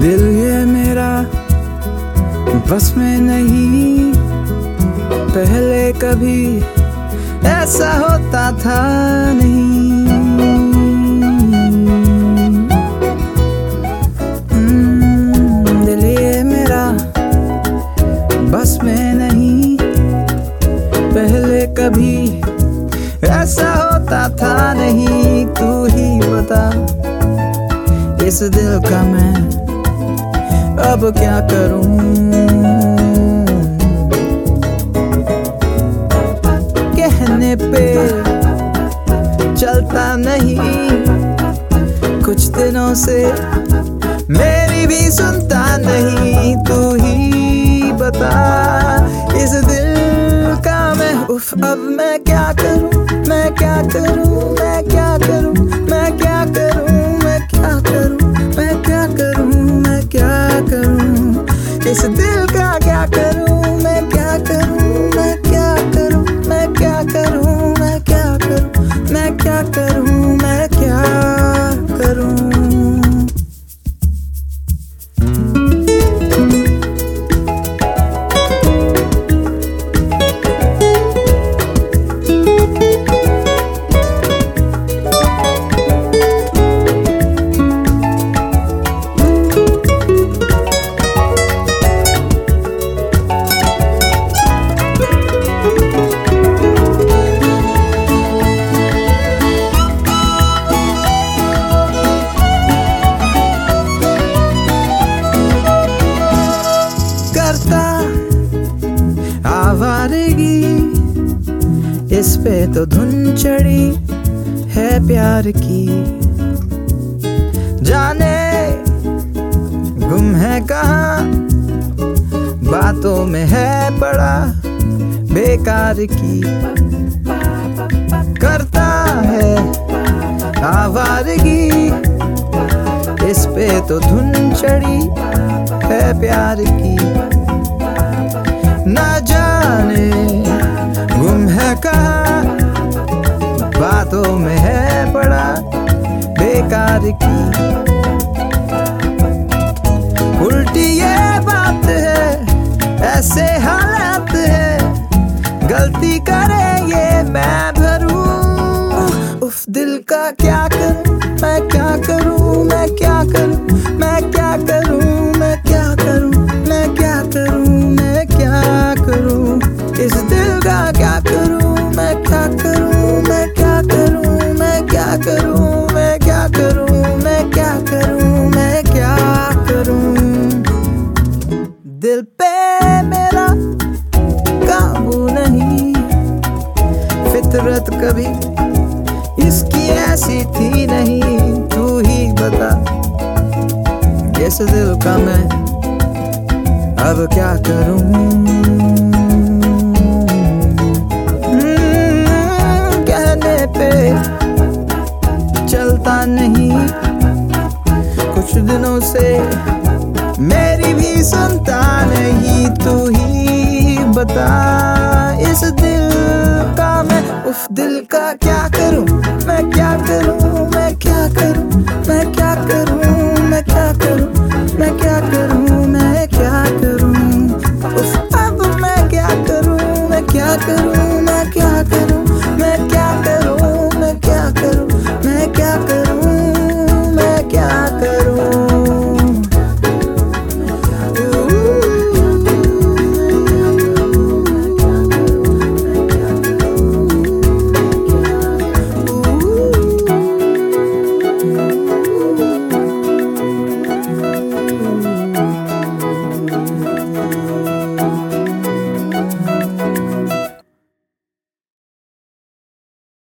दिल ये मेरा बस में नहीं, पहले कभी ऐसा होता था नहीं। दिल ये मेरा बस में नहीं, पहले कभी ऐसा होता था नहीं। तू ही बता इस दिल का मैं अब क्या करूं। कहने पे चलता नहीं, कुछ दिनों से मेरी भी सुनता नहीं। तू ही बता इस दिल का मैं अब मैं क्या करूं, मैं क्या करूं, मैं क्या करूं, मैं क्या करूं, मैं क्या करूं, मैं क्या करूं, मैं क्या करूं, इस दिल का क्या करूं, मैं क्या करूं, मैं क्या करूं, मैं क्या करूं, मैं क्या करूं, मैं क्या करूं, मैं क्या करूं। आवारगी इस पे तो धुन चढ़ी है प्यार की, जाने गुम है कहाँ, बातों में है पड़ा बेकार की। करता है आवारगी इस पे तो धुन चढ़ी है प्यार की, ना जाने गुम है कहाँ, बातों में है पड़ा बेकार की। उल्टी ये बात है, ऐसे हालात है, गलती करे ये मैं भरूं। उफ दिल का क्या करूं, मैं क्या करूं, मैं क्या करूं, मैं क्या करूं, मैं क्या करूं, मैं क्या करूं, मैं क्या करूं, इस दिल का क्या करूं, मैं क्या करूं, मैं क्या करूं, मैं क्या करूं, मैं क्या करूं, मैं क्या करूं, मैं क्या करूं। दिल पे मेरा काबू नहीं, फितरत कभी इसकी ऐसी थी नहीं। तू ही बता इस दिल का मैं अब क्या करूं। कहने पे चलता नहीं, कुछ दिनों से मेरी भी सुनता नहीं। तू ही बता इस दिल का मैं दिल का क्या करूं।